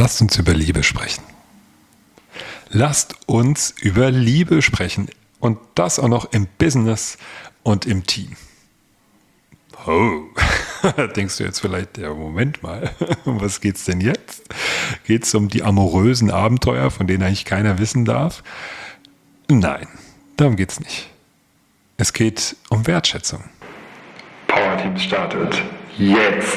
Lasst uns über Liebe sprechen. Lasst uns über Liebe sprechen. Und das auch noch im Business und im Team. Oh, denkst du jetzt vielleicht, ja, Moment mal, um was geht's denn jetzt? Geht's um die amorösen Abenteuer, von denen eigentlich keiner wissen darf? Nein, darum geht's nicht. Es geht um Wertschätzung. Power Teams startet jetzt.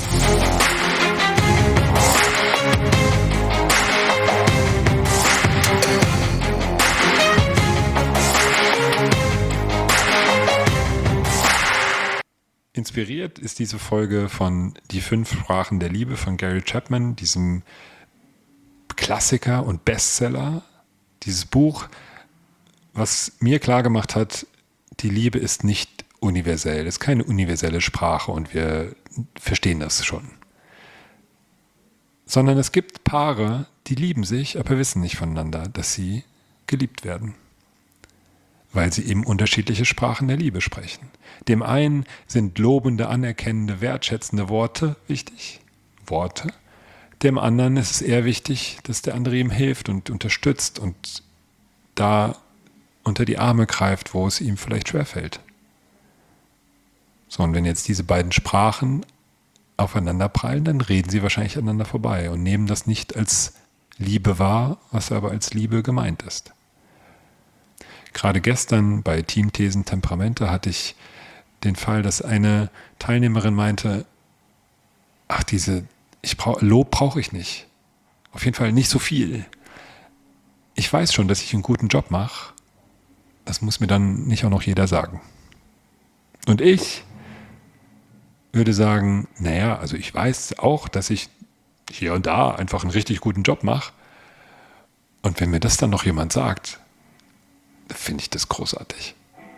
Inspiriert ist diese Folge von Die 5 Sprachen der Liebe von Gary Chapman, diesem Klassiker und Bestseller. Dieses Buch, was mir klar gemacht hat, die Liebe ist nicht universell, ist keine universelle Sprache und wir verstehen das schon. Sondern es gibt Paare, die lieben sich, aber wissen nicht voneinander, dass sie geliebt werden. Weil sie eben unterschiedliche Sprachen der Liebe sprechen. Dem einen sind lobende, anerkennende, wertschätzende Worte wichtig. Worte. Dem anderen ist es eher wichtig, dass der andere ihm hilft und unterstützt und da unter die Arme greift, wo es ihm vielleicht schwerfällt. So, und wenn jetzt diese beiden Sprachen aufeinander prallen, dann reden sie wahrscheinlich aneinander vorbei und nehmen das nicht als Liebe wahr, was aber als Liebe gemeint ist. Gerade gestern bei Teamthesen Temperamente hatte ich den Fall, dass eine Teilnehmerin meinte, ach, Lob brauche ich nicht. Auf jeden Fall nicht so viel. Ich weiß schon, dass ich einen guten Job mache. Das muss mir dann nicht auch noch jeder sagen. Und ich würde sagen, naja, also ich weiß auch, dass ich hier und da einfach einen richtig guten Job mache. Und wenn mir das dann noch jemand sagt, finde ich das großartig.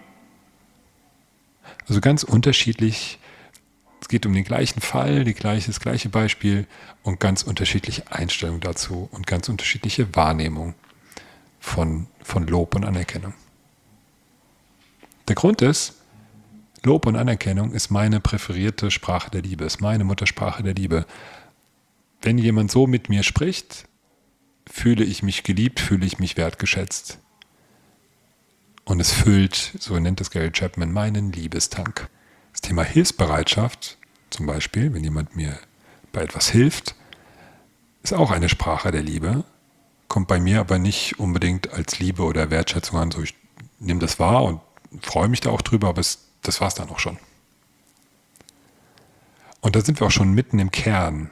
Also ganz unterschiedlich, es geht um den gleichen Fall, das gleiche Beispiel und ganz unterschiedliche Einstellungen dazu und ganz unterschiedliche Wahrnehmung von Lob und Anerkennung. Der Grund ist, Lob und Anerkennung ist meine präferierte Sprache der Liebe, ist meine Muttersprache der Liebe. Wenn jemand so mit mir spricht, fühle ich mich geliebt, fühle ich mich wertgeschätzt. Und es füllt, so nennt es Gary Chapman, meinen Liebestank. Das Thema Hilfsbereitschaft, zum Beispiel, wenn jemand mir bei etwas hilft, ist auch eine Sprache der Liebe, kommt bei mir aber nicht unbedingt als Liebe oder Wertschätzung an. So, ich nehme das wahr und freue mich da auch drüber, aber das war es dann auch schon. Und da sind wir auch schon mitten im Kern,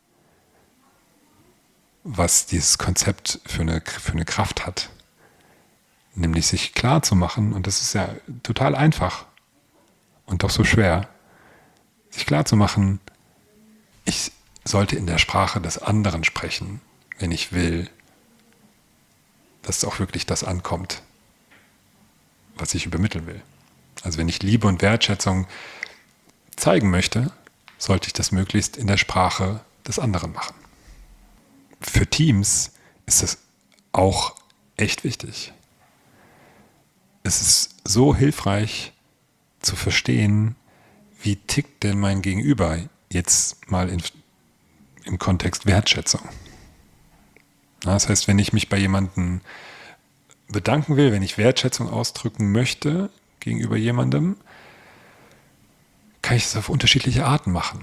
was dieses Konzept für eine Kraft hat. Nämlich sich klar zu machen, und das ist ja total einfach und doch so schwer, sich klar zu machen, ich sollte in der Sprache des anderen sprechen, wenn ich will, dass auch wirklich das ankommt, was ich übermitteln will. Also wenn ich Liebe und Wertschätzung zeigen möchte, sollte ich das möglichst in der Sprache des anderen machen. Für Teams ist das auch echt wichtig. Es ist so hilfreich zu verstehen, wie tickt denn mein Gegenüber jetzt mal im Kontext Wertschätzung. Das heißt, wenn ich mich bei jemandem bedanken will, wenn ich Wertschätzung ausdrücken möchte gegenüber jemandem, kann ich das auf unterschiedliche Arten machen.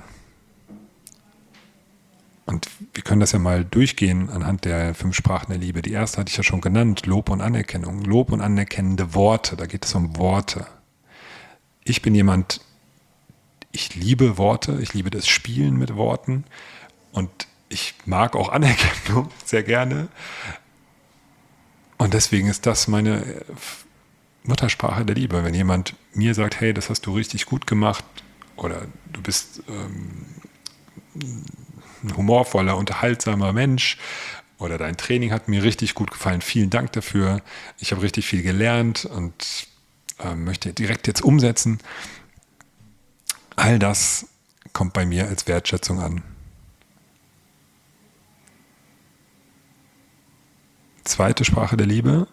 Und wir können das ja mal durchgehen anhand der 5 Sprachen der Liebe. Die erste hatte ich ja schon genannt, Lob und Anerkennung. Lob und anerkennende Worte, da geht es um Worte. Ich bin jemand, ich liebe Worte, ich liebe das Spielen mit Worten und ich mag auch Anerkennung sehr gerne. Und deswegen ist das meine Muttersprache der Liebe. Wenn jemand mir sagt, hey, das hast du richtig gut gemacht oder du bist ein humorvoller, unterhaltsamer Mensch oder dein Training hat mir richtig gut gefallen, vielen Dank dafür, ich habe richtig viel gelernt und möchte direkt jetzt umsetzen. All das kommt bei mir als Wertschätzung an. Zweite Sprache der Liebe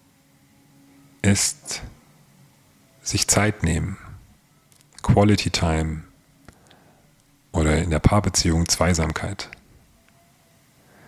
ist sich Zeit nehmen, Quality Time oder in der Paarbeziehung Zweisamkeit.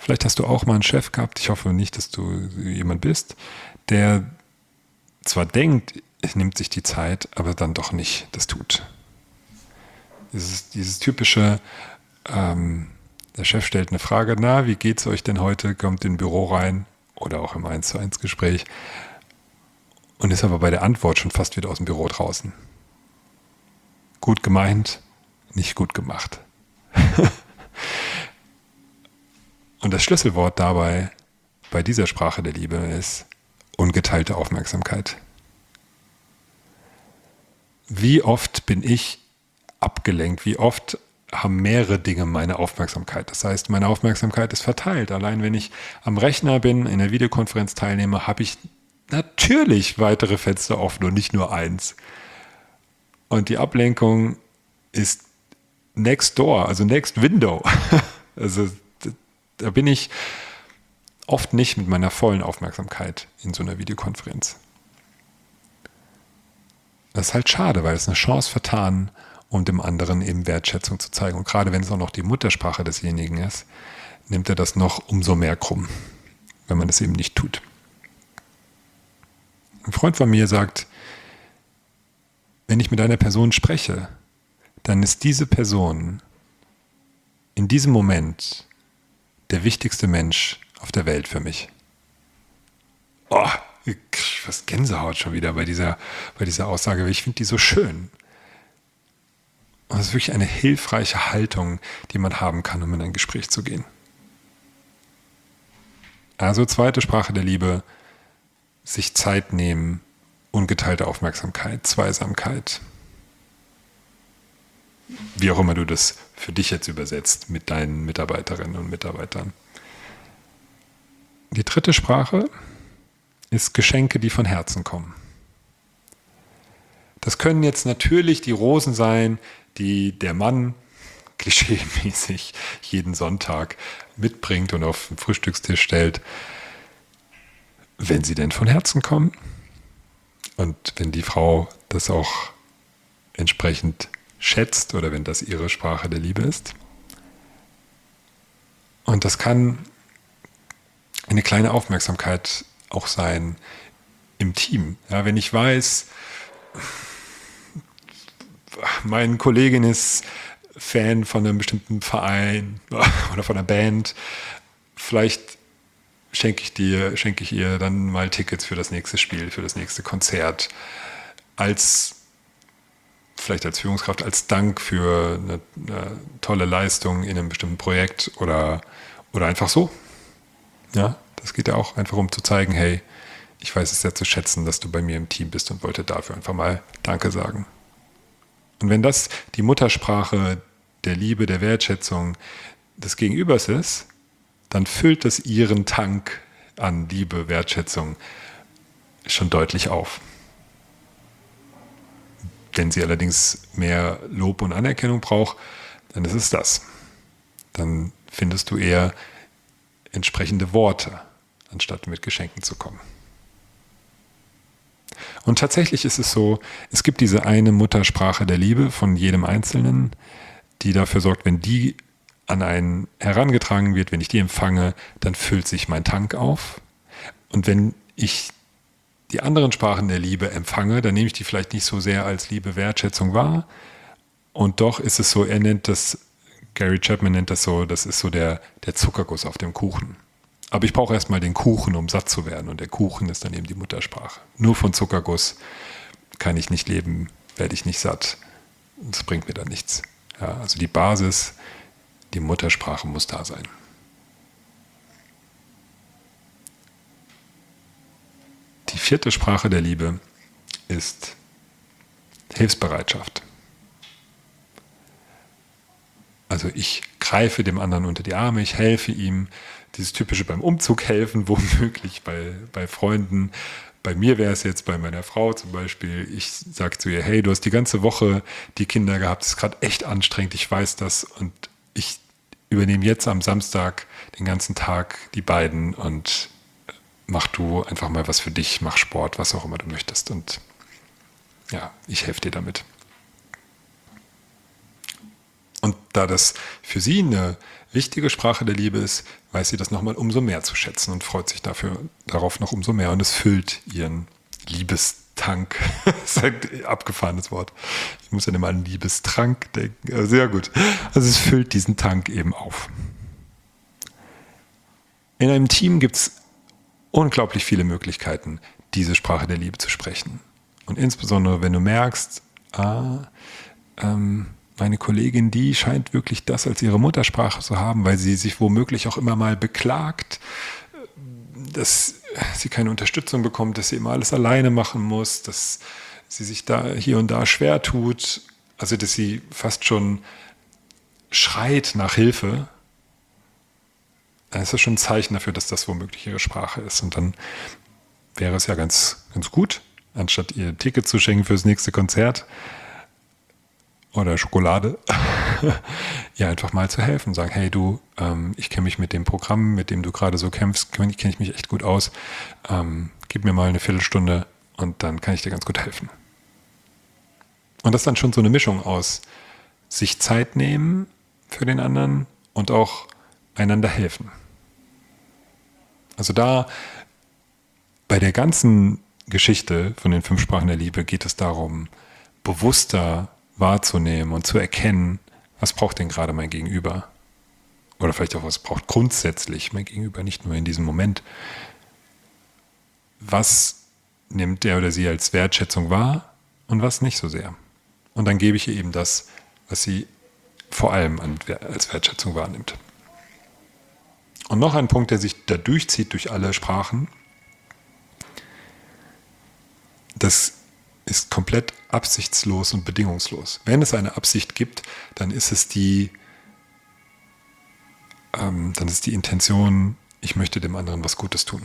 Vielleicht hast du auch mal einen Chef gehabt, ich hoffe nicht, dass du jemand bist, der zwar denkt, er nimmt sich die Zeit, aber dann doch nicht das tut. Dieses typische, der Chef stellt eine Frage, na, wie geht's euch denn heute, kommt in ein Büro rein oder auch im 1:1 Gespräch und ist aber bei der Antwort schon fast wieder aus dem Büro draußen. Gut gemeint, nicht gut gemacht. Und das Schlüsselwort dabei, bei dieser Sprache der Liebe, ist ungeteilte Aufmerksamkeit. Wie oft bin ich abgelenkt? Wie oft haben mehrere Dinge meine Aufmerksamkeit? Das heißt, meine Aufmerksamkeit ist verteilt. Allein wenn ich am Rechner bin, in der Videokonferenz teilnehme, habe ich natürlich weitere Fenster offen und nicht nur eins. Und die Ablenkung ist next door, also next window. Also da bin ich oft nicht mit meiner vollen Aufmerksamkeit in so einer Videokonferenz. Das ist halt schade, weil es eine Chance vertan, um dem anderen eben Wertschätzung zu zeigen. Und gerade wenn es auch noch die Muttersprache desjenigen ist, nimmt er das noch umso mehr krumm, wenn man das eben nicht tut. Ein Freund von mir sagt, wenn ich mit einer Person spreche, dann ist diese Person in diesem Moment der wichtigste Mensch auf der Welt für mich. Oh, ich krieg fast Gänsehaut schon wieder bei dieser Aussage, weil ich finde die so schön. Und das ist wirklich eine hilfreiche Haltung, die man haben kann, um in ein Gespräch zu gehen. Also zweite Sprache der Liebe, sich Zeit nehmen, ungeteilte Aufmerksamkeit, Zweisamkeit. Wie auch immer du das für dich jetzt übersetzt mit deinen Mitarbeiterinnen und Mitarbeitern. Die dritte Sprache ist Geschenke, die von Herzen kommen. Das können jetzt natürlich die Rosen sein, die der Mann klischeemäßig jeden Sonntag mitbringt und auf den Frühstückstisch stellt, wenn sie denn von Herzen kommen und wenn die Frau das auch entsprechend schätzt oder wenn das ihre Sprache der Liebe ist. Und das kann eine kleine Aufmerksamkeit auch sein im Team. Ja, wenn ich weiß, mein Kollegin ist Fan von einem bestimmten Verein oder von einer Band, vielleicht schenke ich ihr dann mal Tickets für das nächste Spiel, für das nächste Konzert, vielleicht als Führungskraft, als Dank für eine tolle Leistung in einem bestimmten Projekt oder einfach so. Ja, das geht ja auch einfach um zu zeigen, hey, ich weiß es sehr zu schätzen, dass du bei mir im Team bist und wollte dafür einfach mal Danke sagen. Und wenn das die Muttersprache der Liebe, der Wertschätzung des Gegenübers ist, dann füllt das ihren Tank an Liebe, Wertschätzung schon deutlich auf. Wenn sie allerdings mehr Lob und Anerkennung braucht, dann ist es das. Dann findest du eher entsprechende Worte, anstatt mit Geschenken zu kommen. Und tatsächlich ist es so, es gibt diese eine Muttersprache der Liebe von jedem Einzelnen, die dafür sorgt, wenn die an einen herangetragen wird, wenn ich die empfange, dann füllt sich mein Tank auf. Und wenn ich die anderen Sprachen der Liebe empfange, dann nehme ich die vielleicht nicht so sehr als Liebe, Wertschätzung wahr. Und doch ist es so, Gary Chapman nennt das so, das ist so der Zuckerguss auf dem Kuchen. Aber ich brauche erstmal den Kuchen, um satt zu werden. Und der Kuchen ist dann eben die Muttersprache. Nur von Zuckerguss kann ich nicht leben, werde ich nicht satt. Das bringt mir dann nichts. Ja, also die Basis, die Muttersprache muss da sein. Die vierte Sprache der Liebe ist Hilfsbereitschaft. Also ich greife dem anderen unter die Arme, ich helfe ihm. Dieses typische beim Umzug helfen, womöglich bei Freunden. Bei mir wäre es jetzt bei meiner Frau zum Beispiel, ich sage zu ihr, hey, du hast die ganze Woche die Kinder gehabt, es ist gerade echt anstrengend, ich weiß das und ich übernehme jetzt am Samstag den ganzen Tag die beiden und mach du einfach mal was für dich, mach Sport, was auch immer du möchtest und ja, ich helfe dir damit. Und da das für sie eine wichtige Sprache der Liebe ist, weiß sie das nochmal umso mehr zu schätzen und freut sich darauf noch umso mehr. Und es füllt ihren Liebestank. Das ist ein abgefahrenes Wort. Ich muss ja immer an Liebestrank denken. Sehr gut. Also es füllt diesen Tank eben auf. In einem Team gibt es unglaublich viele Möglichkeiten, diese Sprache der Liebe zu sprechen. Und insbesondere, wenn du merkst, meine Kollegin, die scheint wirklich das als ihre Muttersprache zu haben, weil sie sich womöglich auch immer mal beklagt, dass sie keine Unterstützung bekommt, dass sie immer alles alleine machen muss, dass sie sich da hier und da schwer tut, also dass sie fast schon schreit nach Hilfe, dann ist das schon ein Zeichen dafür, dass das womöglich ihre Sprache ist. Und dann wäre es ja ganz, ganz gut, anstatt ihr Ticket zu schenken fürs nächste Konzert oder Schokolade, ja, einfach mal zu helfen. Sagen, hey du, ich kenne mich mit dem Programm, mit dem du gerade so kämpfst, kenne ich mich echt gut aus. Gib mir mal eine Viertelstunde und dann kann ich dir ganz gut helfen. Und das ist dann schon so eine Mischung aus sich Zeit nehmen für den anderen und auch einander helfen. Also da bei der ganzen Geschichte von den 5 Sprachen der Liebe geht es darum, bewusster wahrzunehmen und zu erkennen, was braucht denn gerade mein Gegenüber? Oder vielleicht auch, was braucht grundsätzlich mein Gegenüber, nicht nur in diesem Moment. Was nimmt der oder sie als Wertschätzung wahr und was nicht so sehr? Und dann gebe ich ihr eben das, was sie vor allem als Wertschätzung wahrnimmt. Und noch ein Punkt, der sich da durchzieht durch alle Sprachen, das ist komplett absichtslos und bedingungslos. Wenn es eine Absicht gibt, dann ist es die Intention, ich möchte dem anderen was Gutes tun.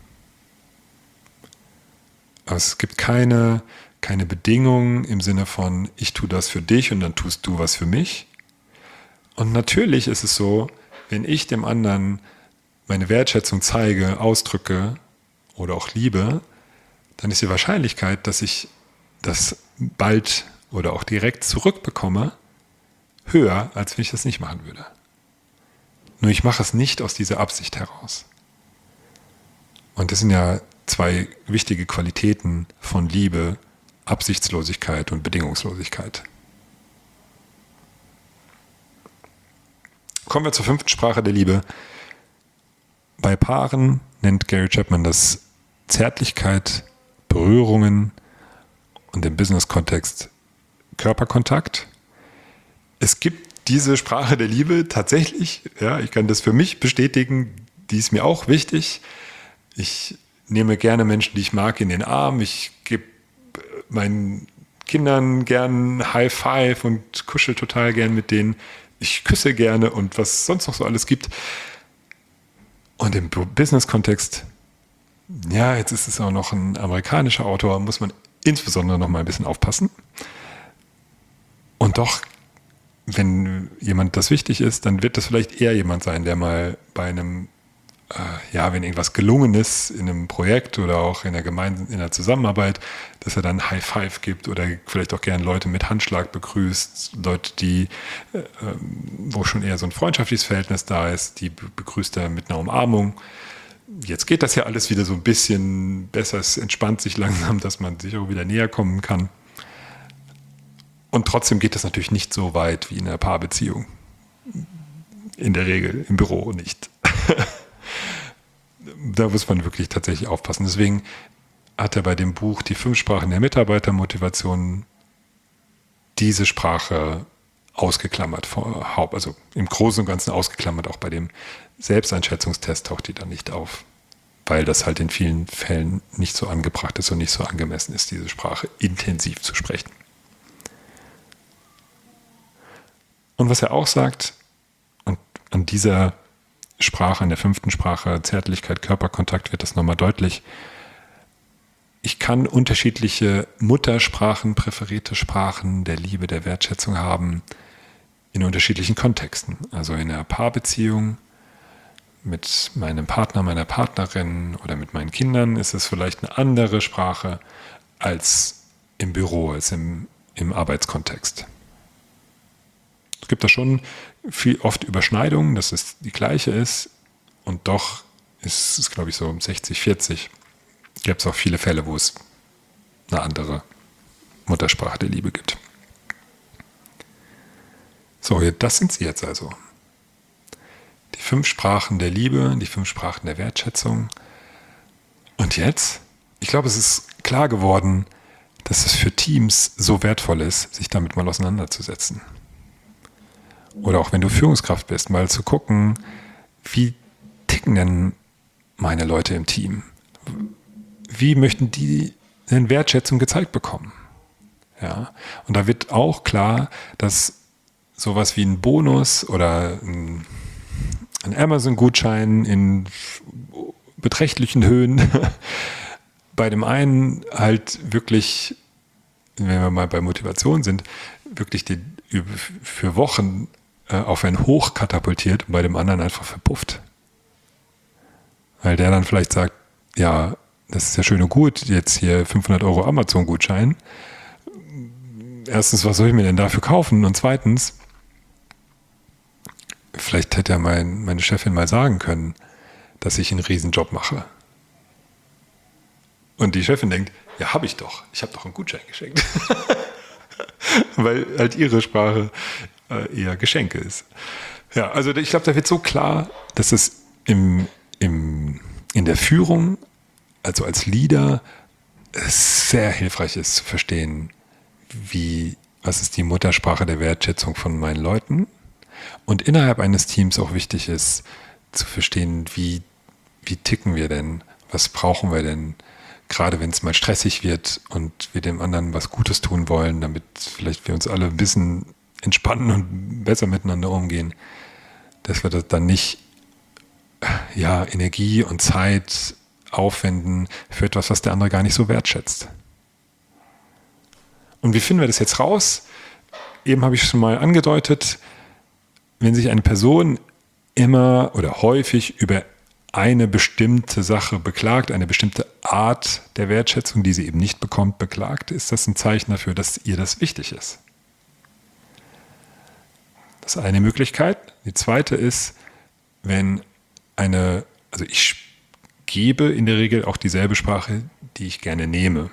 Aber es gibt keine Bedingung im Sinne von, ich tue das für dich und dann tust du was für mich. Und natürlich ist es so, wenn ich dem anderen meine Wertschätzung zeige, ausdrücke oder auch liebe, dann ist die Wahrscheinlichkeit, dass ich das bald oder auch direkt zurückbekomme, höher, als wenn ich das nicht machen würde. Nur ich mache es nicht aus dieser Absicht heraus. Und das sind ja 2 wichtige Qualitäten von Liebe, Absichtslosigkeit und Bedingungslosigkeit. Kommen wir zur 5. Sprache der Liebe. Bei Paaren nennt Gary Chapman das Zärtlichkeit, Berührungen und im Business-Kontext Körperkontakt. Es gibt diese Sprache der Liebe tatsächlich, ja, ich kann das für mich bestätigen, die ist mir auch wichtig. Ich nehme gerne Menschen, die ich mag, in den Arm. Ich gebe meinen Kindern gern High Five und kuschel total gern mit denen. Ich küsse gerne und was sonst noch so alles gibt. Und im Business-Kontext, ja, jetzt ist es auch noch ein amerikanischer Autor, muss man insbesondere noch mal ein bisschen aufpassen. Und doch, wenn jemand das wichtig ist, dann wird das vielleicht eher jemand sein, der mal bei einem, wenn irgendwas gelungen ist in einem Projekt oder auch in der Zusammenarbeit, dass er dann High Five gibt oder vielleicht auch gern Leute mit Handschlag begrüßt, Leute, wo schon eher so ein freundschaftliches Verhältnis da ist, die begrüßt er mit einer Umarmung. Jetzt geht das ja alles wieder so ein bisschen besser, es entspannt sich langsam, dass man sich auch wieder näher kommen kann. Und trotzdem geht das natürlich nicht so weit wie in einer Paarbeziehung. In der Regel, im Büro nicht. Da muss man wirklich tatsächlich aufpassen. Deswegen hat er bei dem Buch Die 5 Sprachen der Mitarbeitermotivation diese Sprache ausgeklammert, also im Großen und Ganzen ausgeklammert, auch bei dem Selbsteinschätzungstest taucht die dann nicht auf, weil das halt in vielen Fällen nicht so angebracht ist und nicht so angemessen ist, diese Sprache intensiv zu sprechen. Und was er auch sagt, und an dieser Sprache, an der 5. Sprache, Zärtlichkeit, Körperkontakt, wird das nochmal deutlich. Ich kann unterschiedliche Muttersprachen, präferierte Sprachen der Liebe, der Wertschätzung haben in unterschiedlichen Kontexten. Also in einer Paarbeziehung mit meinem Partner, meiner Partnerin oder mit meinen Kindern ist es vielleicht eine andere Sprache als im Büro, als im Arbeitskontext. Es gibt da schon oft Überschneidungen, dass es die gleiche ist und doch ist es, glaube ich, so 60-40. Gibt es auch viele Fälle, wo es eine andere Muttersprache der Liebe gibt. So, das sind sie jetzt also. Die 5 Sprachen der Liebe, die 5 Sprachen der Wertschätzung. Und jetzt, ich glaube, es ist klar geworden, dass es für Teams so wertvoll ist, sich damit mal auseinanderzusetzen. Oder auch wenn du Führungskraft bist, mal zu gucken, wie ticken denn meine Leute im Team? Wie möchten die denn Wertschätzung gezeigt bekommen? Ja, und da wird auch klar, dass sowas wie ein Bonus oder ein Amazon-Gutschein in beträchtlichen Höhen bei dem einen halt wirklich, wenn wir mal bei Motivation sind, wirklich für Wochen auf ein Hoch katapultiert und bei dem anderen einfach verpufft. Weil der dann vielleicht sagt, ja, das ist ja schön und gut, jetzt hier 500 € Amazon-Gutschein. Erstens, was soll ich mir denn dafür kaufen? Und zweitens, vielleicht hätte ja meine Chefin mal sagen können, dass ich einen Riesenjob mache. Und die Chefin denkt, ja, habe ich doch. Ich habe doch einen Gutschein geschenkt. Weil halt ihre Sprache eher Geschenke ist. Ja, also ich glaube, da wird so klar, dass es in der Führung, also als Leader, sehr hilfreich ist zu verstehen, was ist die Muttersprache der Wertschätzung von meinen Leuten. Und innerhalb eines Teams auch wichtig ist, zu verstehen, wie ticken wir denn, was brauchen wir denn, gerade wenn es mal stressig wird und wir dem anderen was Gutes tun wollen, damit vielleicht wir uns alle ein bisschen entspannen und besser miteinander umgehen, dass wir das dann nicht Energie und Zeit aufwenden für etwas, was der andere gar nicht so wertschätzt. Und wie finden wir das jetzt raus? Eben habe ich schon mal angedeutet, wenn sich eine Person immer oder häufig über eine bestimmte Sache beklagt, eine bestimmte Art der Wertschätzung, die sie eben nicht bekommt, beklagt, ist das ein Zeichen dafür, dass ihr das wichtig ist. Das ist eine Möglichkeit. Die zweite ist, also ich gebe in der Regel auch dieselbe Sprache, die ich gerne nehme.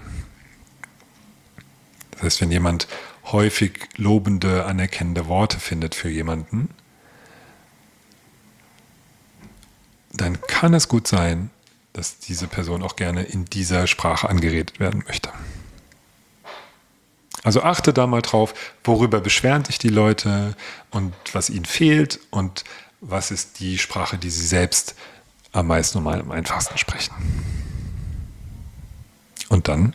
Das heißt, wenn jemand häufig lobende, anerkennende Worte findet für jemanden, dann kann es gut sein, dass diese Person auch gerne in dieser Sprache angeredet werden möchte. Also achte da mal drauf, worüber beschweren sich die Leute und was ihnen fehlt und was ist die Sprache, die sie selbst am meisten und am einfachsten sprechen. Und dann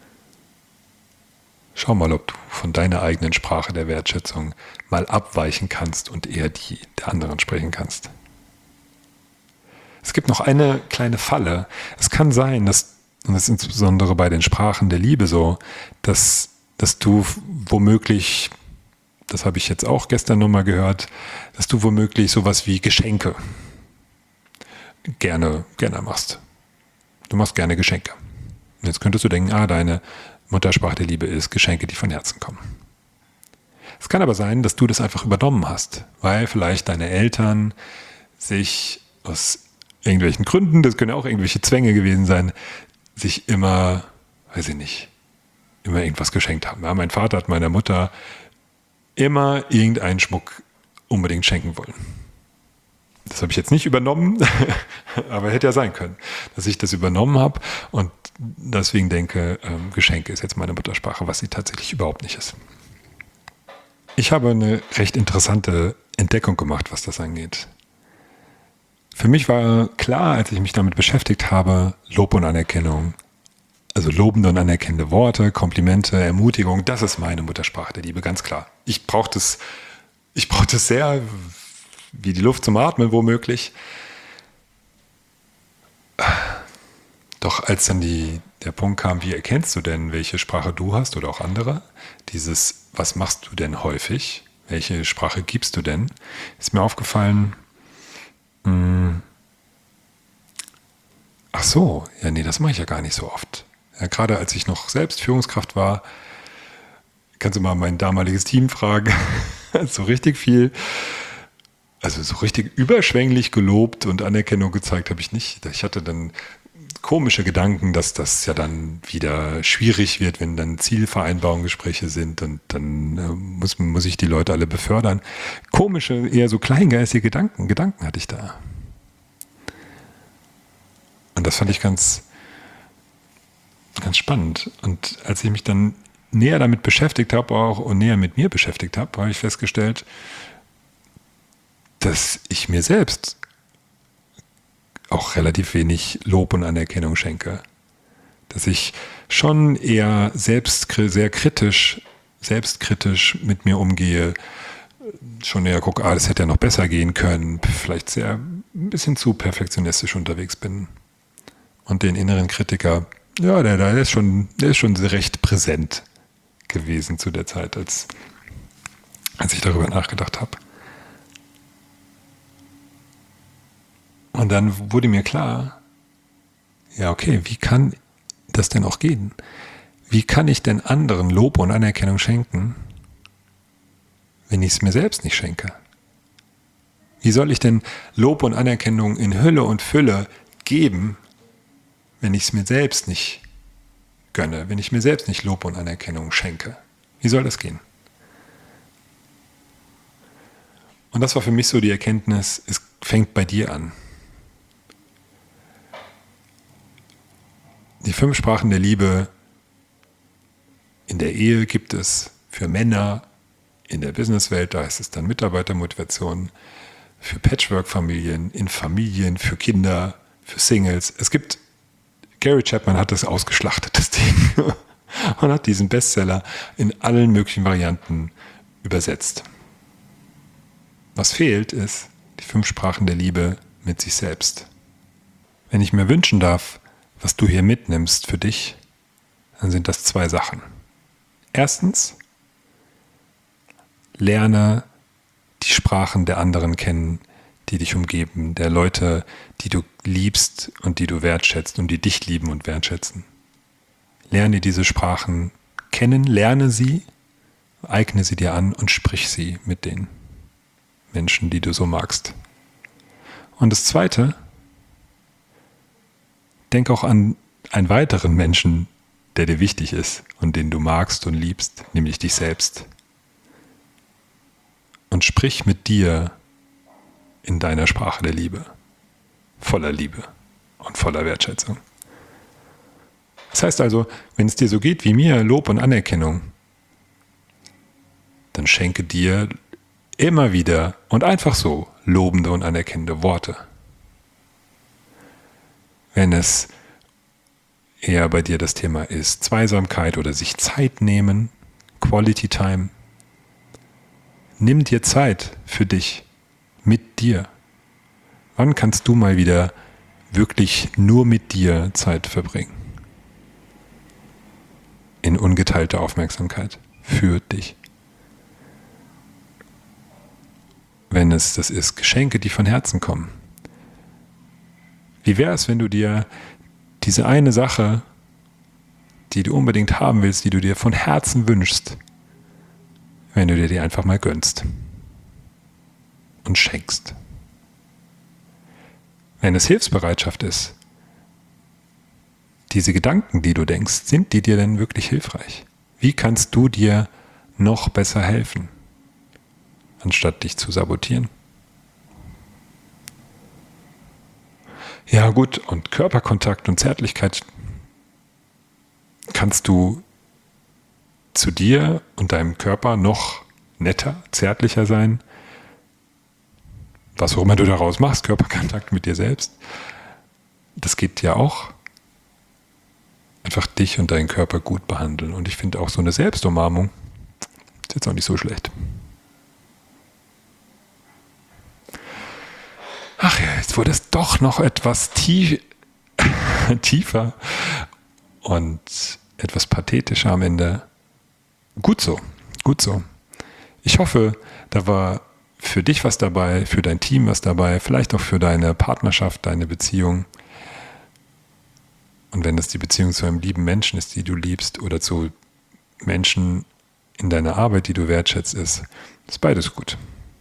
schau mal, ob du von deiner eigenen Sprache der Wertschätzung mal abweichen kannst und eher die der anderen sprechen kannst. Es gibt noch eine kleine Falle. Es kann sein, und das ist insbesondere bei den Sprachen der Liebe so, dass du womöglich, das habe ich jetzt auch gestern nochmal gehört, dass du womöglich sowas wie Geschenke gerne machst. Du machst gerne Geschenke. Und jetzt könntest du denken, deine Muttersprache der Liebe ist Geschenke, die von Herzen kommen. Es kann aber sein, dass du das einfach übernommen hast, weil vielleicht deine Eltern sich aus irgendwelchen Gründen, das können auch irgendwelche Zwänge gewesen sein, sich immer, weiß ich nicht, immer irgendwas geschenkt haben. Ja, mein Vater hat meiner Mutter immer irgendeinen Schmuck unbedingt schenken wollen. Das habe ich jetzt nicht übernommen, aber hätte ja sein können, dass ich das übernommen habe und deswegen denke, Geschenke ist jetzt meine Muttersprache, was sie tatsächlich überhaupt nicht ist. Ich habe eine recht interessante Entdeckung gemacht, was das angeht. Für mich war klar, als ich mich damit beschäftigt habe, Lob und Anerkennung, also lobende und anerkennende Worte, Komplimente, Ermutigung, das ist meine Muttersprache der Liebe, ganz klar. Ich brauche das sehr, wie die Luft zum Atmen womöglich. Doch als dann der Punkt kam, wie erkennst du denn, welche Sprache du hast oder auch andere, was machst du denn häufig, welche Sprache gibst du denn, ist mir aufgefallen, ach so, ja nee, das mache ich ja gar nicht so oft. Ja, gerade als ich noch selbst Führungskraft war, kannst du mal mein damaliges Team fragen, So richtig viel, also so richtig überschwänglich gelobt und Anerkennung gezeigt habe ich nicht. Ich hatte dann komische Gedanken, dass das ja dann wieder schwierig wird, wenn dann Zielvereinbarungsgespräche sind und dann muss ich die Leute alle befördern. Komische, eher so kleingeistige Gedanken hatte ich da. Und das fand ich ganz spannend. Und als ich mich dann näher damit beschäftigt habe auch und näher mit mir beschäftigt habe ich festgestellt, dass ich mir selbst auch relativ wenig Lob und Anerkennung schenke. Dass ich schon eher selbstkritisch mit mir umgehe, schon eher gucke, das hätte ja noch besser gehen können, vielleicht ein bisschen zu perfektionistisch unterwegs bin. Und den inneren Kritiker, ja, der ist schon recht präsent gewesen zu der Zeit, als ich darüber nachgedacht habe. Und dann wurde mir klar, ja okay, wie kann das denn auch gehen? Wie kann ich denn anderen Lob und Anerkennung schenken, wenn ich es mir selbst nicht schenke? Wie soll ich denn Lob und Anerkennung in Hülle und Fülle geben, wenn ich es mir selbst nicht gönne, wenn ich mir selbst nicht Lob und Anerkennung schenke? Wie soll das gehen? Und das war für mich so die Erkenntnis, es fängt bei dir an. Die 5 Sprachen der Liebe in der Ehe gibt es für Männer, in der Businesswelt, da heißt es dann Mitarbeitermotivation, für Patchwork-Familien, in Familien, für Kinder, für Singles. Gary Chapman hat das ausgeschlachtet, das Ding, und hat diesen Bestseller in allen möglichen Varianten übersetzt. Was fehlt, ist die 5 Sprachen der Liebe mit sich selbst. Wenn ich mir wünschen darf, was du hier mitnimmst für dich, dann sind das 2 Sachen. Erstens, lerne die Sprachen der anderen kennen, die dich umgeben, der Leute, die du liebst und die du wertschätzt und die dich lieben und wertschätzen. Lerne diese Sprachen kennen, lerne sie, eigne sie dir an und sprich sie mit den Menschen, die du so magst. Und das Zweite, denk auch an einen weiteren Menschen, der dir wichtig ist und den du magst und liebst, nämlich dich selbst. Und sprich mit dir in deiner Sprache der Liebe, voller Liebe und voller Wertschätzung. Das heißt also, wenn es dir so geht wie mir, Lob und Anerkennung, dann schenke dir immer wieder und einfach so lobende und anerkennende Worte. Wenn es eher bei dir das Thema ist, Zweisamkeit oder sich Zeit nehmen, Quality Time, nimm dir Zeit für dich, mit dir. Wann kannst du mal wieder wirklich nur mit dir Zeit verbringen? In ungeteilter Aufmerksamkeit für dich. Wenn es das ist, Geschenke, die von Herzen kommen. Wie wäre es, wenn du dir diese eine Sache, die du unbedingt haben willst, die du dir von Herzen wünschst, wenn du dir die einfach mal gönnst und schenkst? Wenn es Hilfsbereitschaft ist, diese Gedanken, die du denkst, sind die dir denn wirklich hilfreich? Wie kannst du dir noch besser helfen, anstatt dich zu sabotieren? Ja gut, und Körperkontakt und Zärtlichkeit kannst du zu dir und deinem Körper noch netter, zärtlicher sein. Was auch immer du daraus machst, Körperkontakt mit dir selbst, das geht ja auch. Einfach dich und deinen Körper gut behandeln. Und ich finde auch so eine Selbstumarmung ist jetzt auch nicht so schlecht. Ach ja, jetzt wurde es doch noch etwas tiefer und etwas pathetischer am Ende. Gut so, gut so. Ich hoffe, da war für dich was dabei, für dein Team was dabei, vielleicht auch für deine Partnerschaft, deine Beziehung. Und wenn das die Beziehung zu einem lieben Menschen ist, die du liebst, oder zu Menschen in deiner Arbeit, die du wertschätzt, ist beides gut.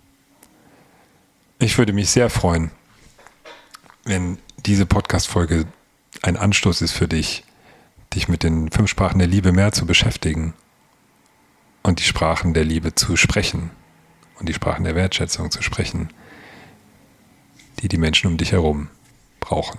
Ich würde mich sehr freuen, wenn diese Podcast-Folge ein Anstoß ist für dich, dich mit den 5 Sprachen der Liebe mehr zu beschäftigen und die Sprachen der Liebe zu sprechen und die Sprachen der Wertschätzung zu sprechen, die die Menschen um dich herum brauchen.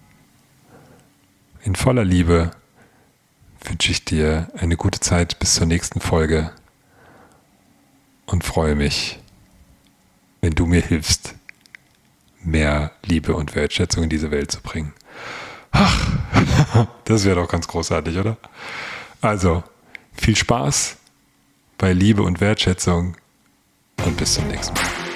In voller Liebe wünsche ich dir eine gute Zeit bis zur nächsten Folge und freue mich, wenn du mir hilfst, mehr Liebe und Wertschätzung in diese Welt zu bringen. Ach, das wäre doch ganz großartig, oder? Also, viel Spaß bei Liebe und Wertschätzung und bis zum nächsten Mal.